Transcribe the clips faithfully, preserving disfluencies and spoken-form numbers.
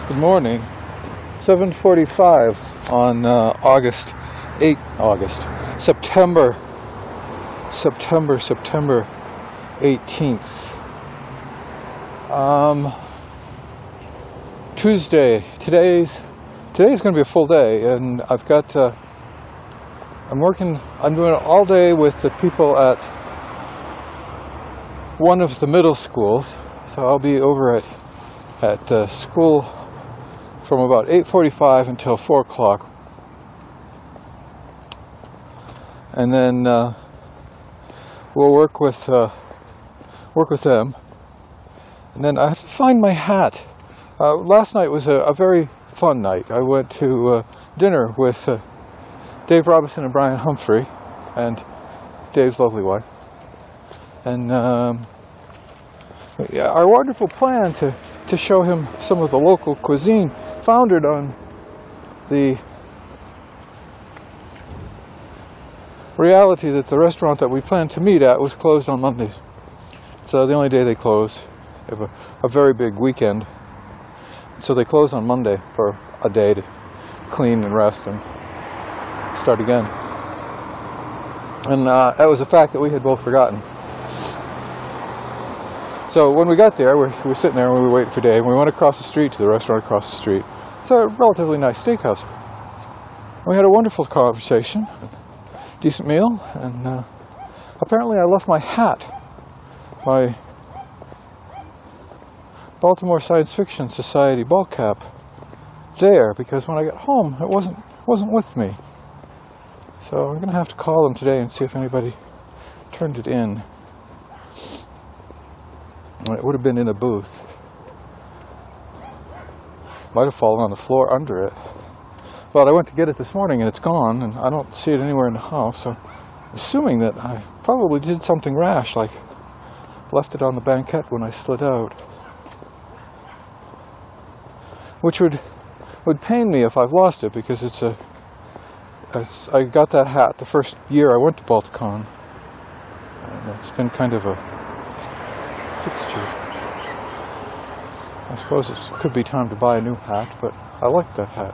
Good morning. seven forty-five on uh, August eighth, August, September, September, September eighteenth. Um, Tuesday. Today's today's going to be a full day, and I've got. Uh, I'm working. I'm doing it all day with the people at one of the middle schools. So I'll be over at at uh, school from about eight forty-five until four o'clock, and then uh, we'll work with uh, work with them. And then I have to find my hat. Uh, last night was a, a very fun night. I went to uh, dinner with uh, Dave Robinson and Brian Humphrey, and Dave's lovely wife. And um, yeah, our wonderful plan to, to show him some of the local cuisine founded on the reality that the restaurant that we planned to meet at was closed on Mondays. So the only day they close. They have a, a very big weekend. So they close on Monday for a day to clean and rest and start again. And uh, that was a fact that we had both forgotten. So when we got there, we were sitting there and we were waiting for Dave, and we went across the street to the restaurant across the street. It's a relatively nice steakhouse. We had a wonderful conversation, decent meal, and uh, apparently I left my hat, my Baltimore Science Fiction Society ball cap, there, because when I got home it wasn't wasn't with me. So I'm going to have to call them today and see if anybody turned it in. It would have been in a booth. Might have fallen on the floor under it. But I went to get it this morning and it's gone, and I don't see it anywhere in the house. So assuming that I probably did something rash, like left it on the banquette when I slid out. Which would would pain me if I've lost it, because it's a it's, I got that hat the first year I went to Balticon. And it's been kind of a fixture. I suppose it could be time to buy a new hat, but I like that hat.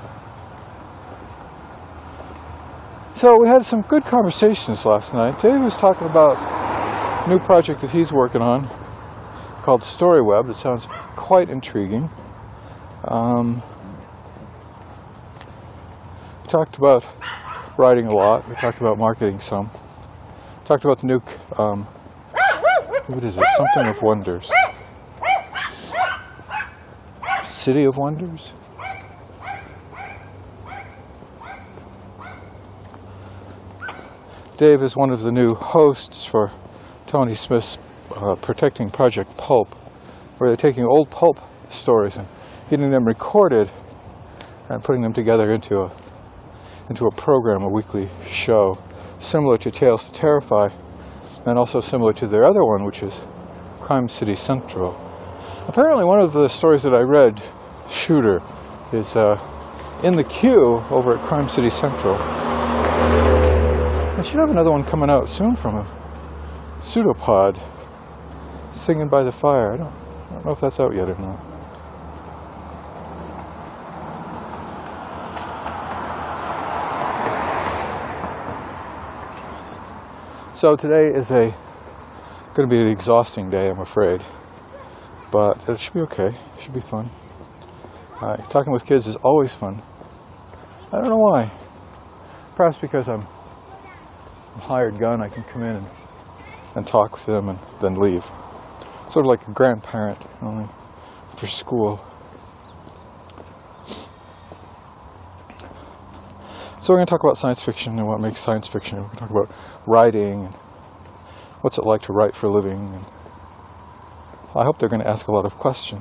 So we had some good conversations last night. Dave was talking about a new project that he's working on called StoryWeb. It sounds quite intriguing. Um, we talked about writing a lot. We talked about marketing some. We talked about the new um, what is it? Something of Wonders. City of Wonders? Dave is one of the new hosts for Tony Smith's uh, Protecting Project Pulp, where they're taking old pulp stories and getting them recorded and putting them together into a into a program, a weekly show, similar to Tales to Terrify, and also similar to their other one, which is Crime City Central. Apparently one of the stories that I read, Shooter, is uh, in the queue over at Crime City Central. I should have another one coming out soon from a pseudopod, Singing by the Fire. I don't, I don't know if that's out yet or not. So today is a going to be an exhausting day, I'm afraid, but it should be okay. It should be fun. Uh, talking with kids is always fun. I don't know why. Perhaps because I'm a hired gun. I can come in and, and talk with them and then leave. Sort of like a grandparent, only for school. So we're going to talk about science fiction and what makes science fiction. We're going to talk about writing and what's it like to write for a living. And I hope they're going to ask a lot of questions.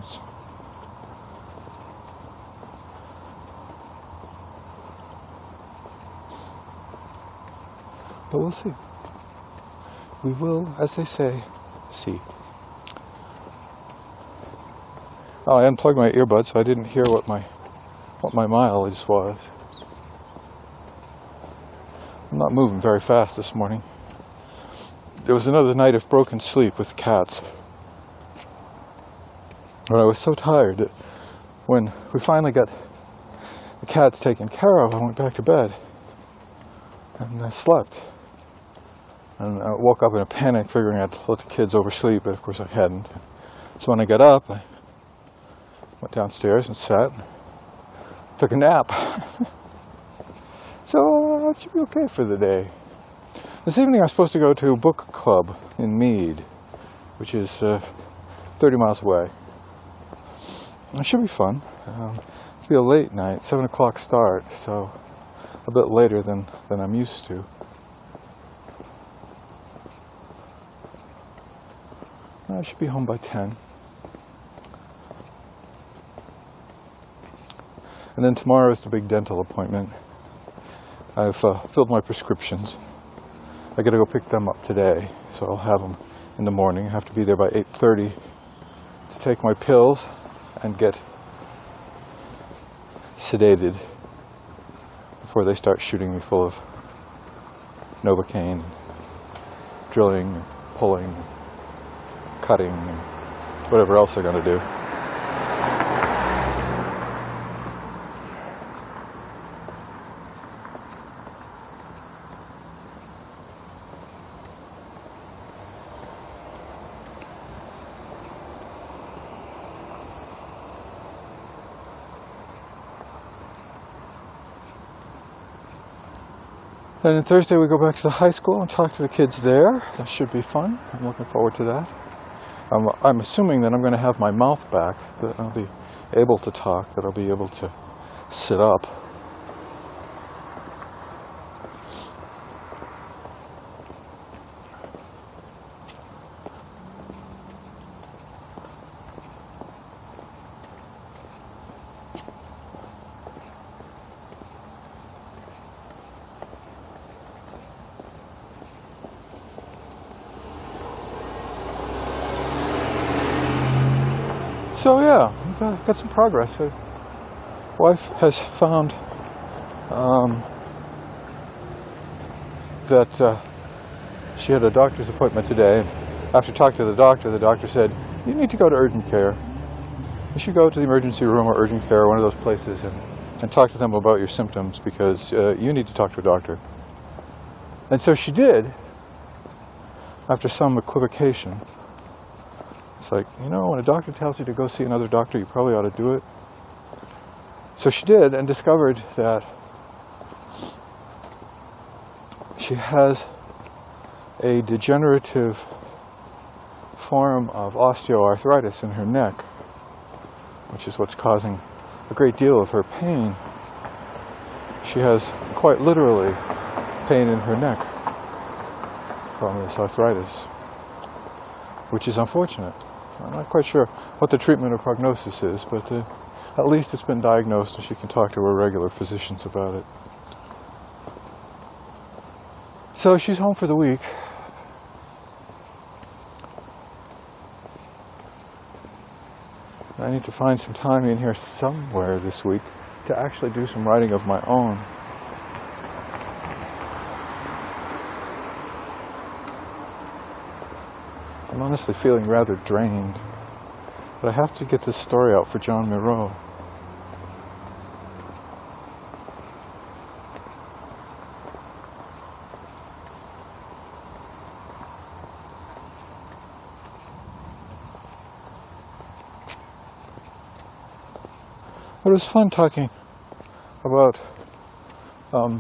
But we'll see. We will, as they say, see. Oh, I unplugged my earbuds, so I didn't hear what my what my mileage was. I'm not moving very fast this morning. There was another night of broken sleep with cats. But I was so tired that when we finally got the cats taken care of, I went back to bed and I slept. And I woke up in a panic, figuring I'd let the kids oversleep, but of course I hadn't. So when I got up, I went downstairs and sat, and took a nap. So uh, it should be okay for the day. This evening I'm supposed to go to a book club in Mead, which is uh, thirty miles away. It should be fun. Um, it'll be a late night, seven o'clock start, so a bit later than, than I'm used to. I should be home by ten. And then tomorrow is the big dental appointment. I've uh, filled my prescriptions. I gotta go pick them up today, so I'll have them in the morning. I have to be there by eight thirty to take my pills and get sedated before they start shooting me full of Novocaine, drilling, and pulling, and cutting, and whatever else they're gonna do. And then Thursday we go back to the high school and talk to the kids there. That should be fun. I'm looking forward to that. I'm, I'm assuming that I'm going to have my mouth back, that I'll be able to talk, that I'll be able to sit up. So yeah, we've uh, got some progress. My wife has found um, that uh, she had a doctor's appointment today. And after talking to the doctor, the doctor said, you need to go to urgent care. You should go to the emergency room or urgent care, or one of those places, and, and talk to them about your symptoms, because uh, you need to talk to a doctor. And so she did, after some equivocation. It's like, you know, when a doctor tells you to go see another doctor, you probably ought to do it. So she did, and discovered that she has a degenerative form of osteoarthritis in her neck, which is what's causing a great deal of her pain. She has quite literally pain in her neck from this arthritis, which is unfortunate. I'm not quite sure what the treatment or prognosis is, but uh, at least it's been diagnosed and she can talk to her regular physicians about it. So she's home for the week. I need to find some time in here somewhere this week to actually do some writing of my own. I'm honestly feeling rather drained, but I have to get this story out for John Miro. It was fun talking about um,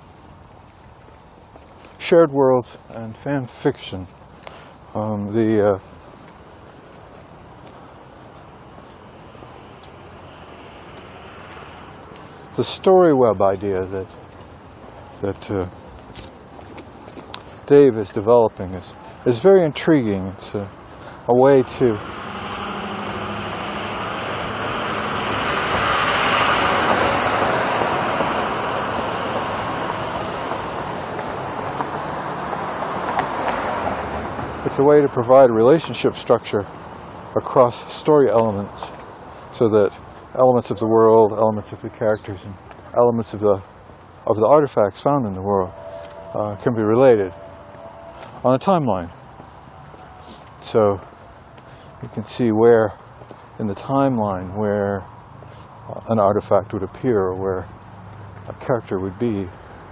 shared worlds and fan fiction. Um, the uh, the story web idea that that uh, Dave is developing is is very intriguing. It's a, a way to It's a way to provide a relationship structure across story elements, so that elements of the world, elements of the characters, and elements of the of the artifacts found in the world uh, can be related on a timeline. So you can see where in the timeline where an artifact would appear or where a character would be.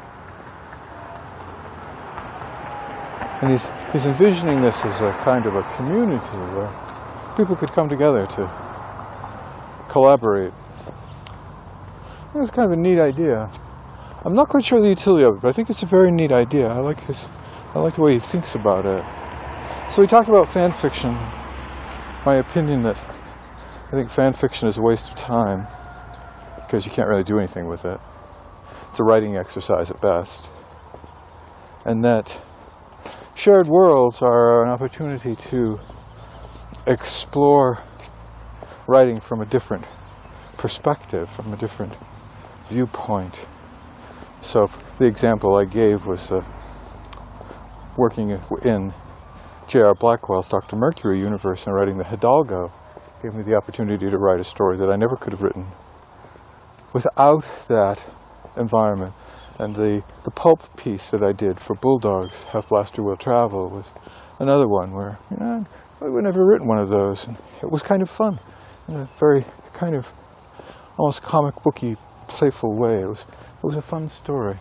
And he's, he's envisioning this as a kind of a community where people could come together to collaborate. It's kind of a neat idea. I'm not quite sure the utility of it, but I think it's a very neat idea. I like his, I like the way he thinks about it. So we talked about fan fiction. My opinion that I think fan fiction is a waste of time because you can't really do anything with it. It's a writing exercise at best. And that shared worlds are an opportunity to explore writing from a different perspective, from a different viewpoint. So the example I gave was uh, working in J R Blackwell's Doctor Mercury universe and writing the Hidalgo gave me the opportunity to write a story that I never could have written without that environment. And the, the pulp piece that I did for Bulldogs, Half Blaster Will Travel, was another one where, you know, I would never written one of those. And it was kind of fun in a very kind of almost comic booky, playful way. It was, it was a fun story.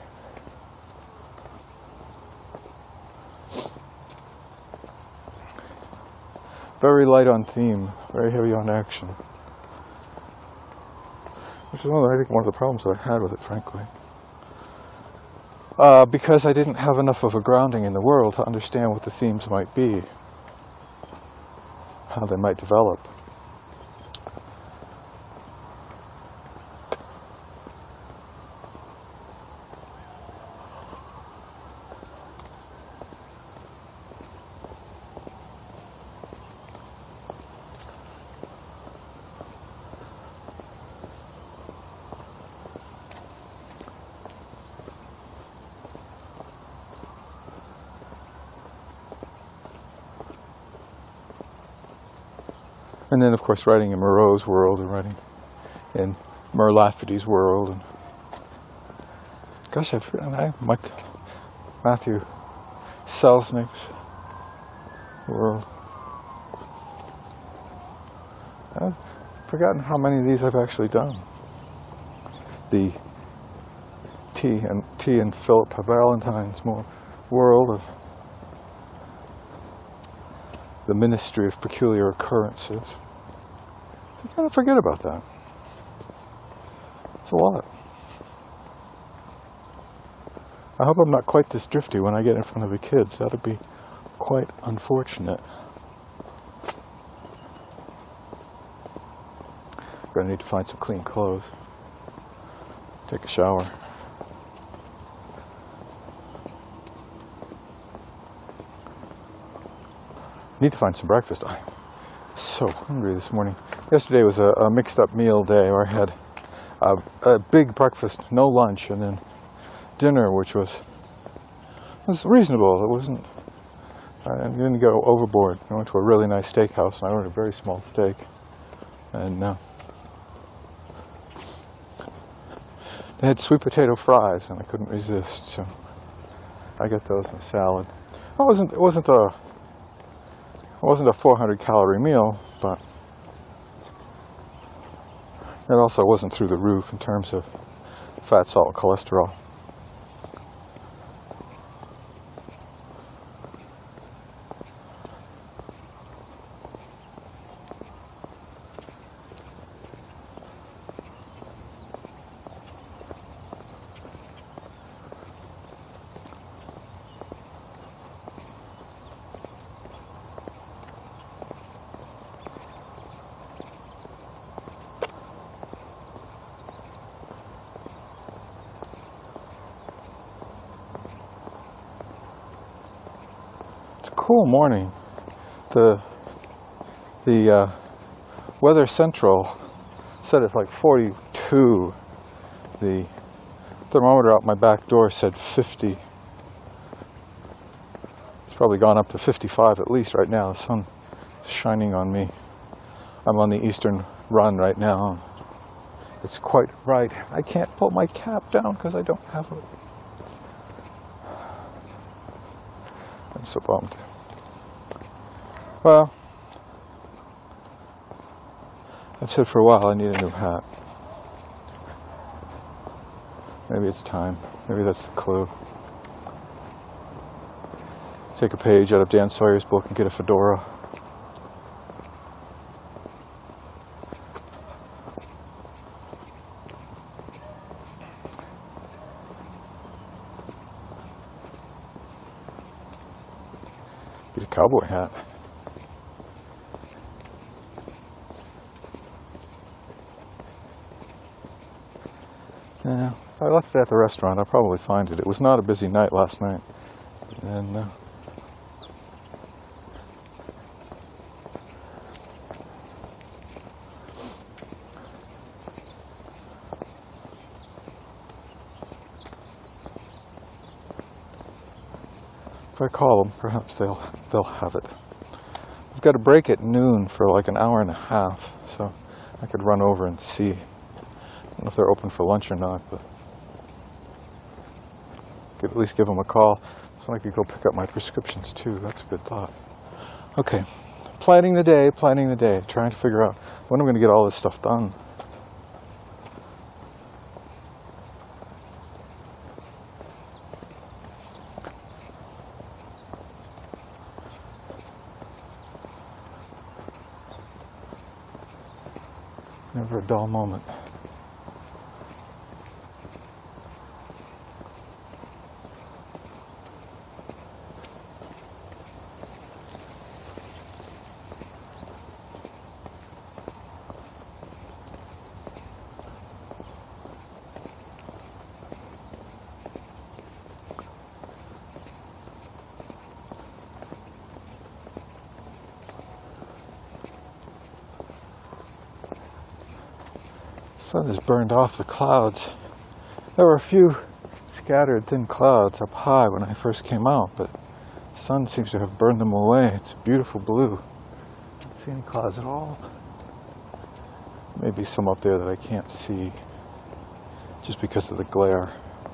Very light on theme, very heavy on action. Which is one of, I think one of the problems that I had with it, frankly. Uh, because I didn't have enough of a grounding in the world to understand what the themes might be, how they might develop. And then, of course, writing in Moreau's world and writing in Mur Lafferty's world. And gosh, I've forgotten, I, Mike, Matthew Selznick's world. I've forgotten how many of these I've actually done. The T and T and Philip Valentine's more world of the Ministry of Peculiar Occurrences. You kind of forget about that. It's a lot. I hope I'm not quite this drifty when I get in front of the kids. That'd be quite unfortunate. I'm gonna need to find some clean clothes. Take a shower. Need to find some breakfast. I'm so hungry this morning. Yesterday was a, a mixed up meal day where I had a, a big breakfast, no lunch, and then dinner, which was was reasonable. It wasn't, I didn't go overboard. I went to a really nice steakhouse and I ordered a very small steak. And uh, they had sweet potato fries and I couldn't resist, so I got those and a salad. It wasn't, it wasn't a It wasn't a four hundred calorie meal, but it also wasn't through the roof in terms of fat, salt, and cholesterol. Cool morning. The the uh, Weather Central said it's like forty-two. The thermometer out my back door said fifty. It's probably gone up to fifty-five at least right now. The sun is shining on me. I'm on the eastern run right now. It's quite bright. I can't pull my cap down because I don't have it. I'm so bummed. Well, I've said for a while I need a new hat. Maybe it's time. Maybe that's the clue. Take a page out of Dan Sawyer's book and get a fedora. Get a cowboy hat. Yeah, if I left it at the restaurant, I'd probably find it. It was not a busy night last night. And uh, if I call them, perhaps they'll they'll have it. I've got a break at noon for like an hour and a half, so I could run over and see. I don't know if they're open for lunch or not, but I could at least give them a call so I could go pick up my prescriptions too. That's a good thought. Okay, planning the day, planning the day, trying to figure out when I'm going to get all this stuff done. Never a dull moment. The sun has burned off the clouds. There were a few scattered thin clouds up high when I first came out, but the sun seems to have burned them away. It's beautiful blue. I don't see any clouds at all. Maybe some up there that I can't see just because of the glare.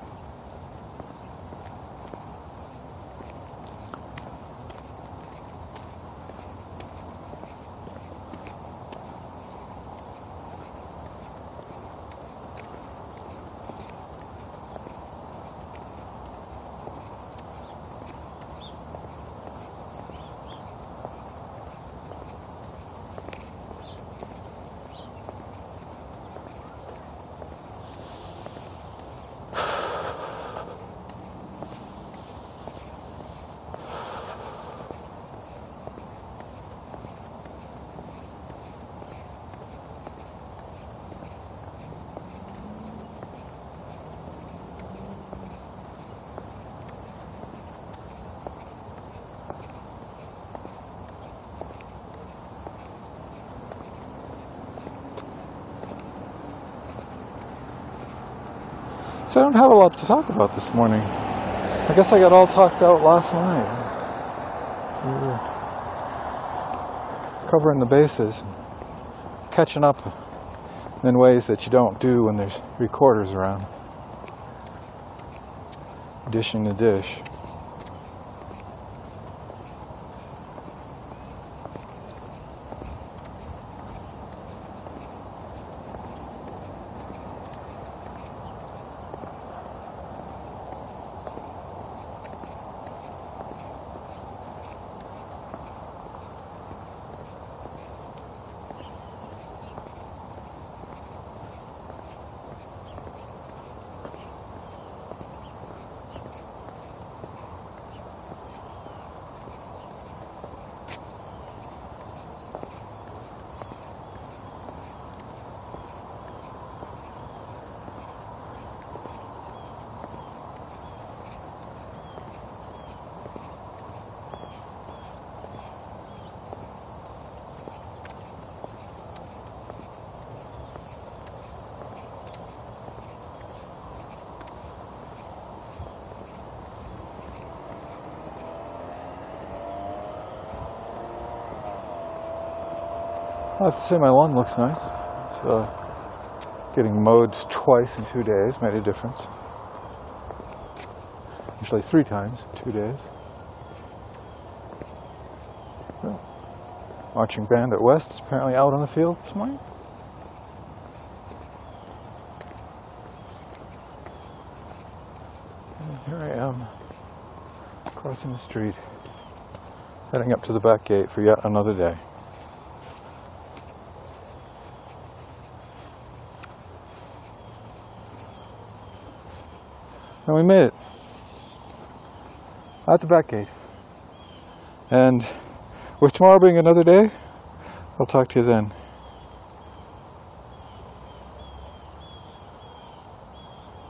So I don't have a lot to talk about this morning. I guess I got all talked out last night. We were covering the bases, catching up in ways that you don't do when there's recorders around. Dishing the dish. I have to say my lawn looks nice. It's uh, getting mowed twice in two days made a difference. Actually three times in two days. So, marching band at West is apparently out on the field this morning. am crossing the street, heading up to the back gate for yet another day. And we made it. At the back gate. And with tomorrow being another day, I'll talk to you then.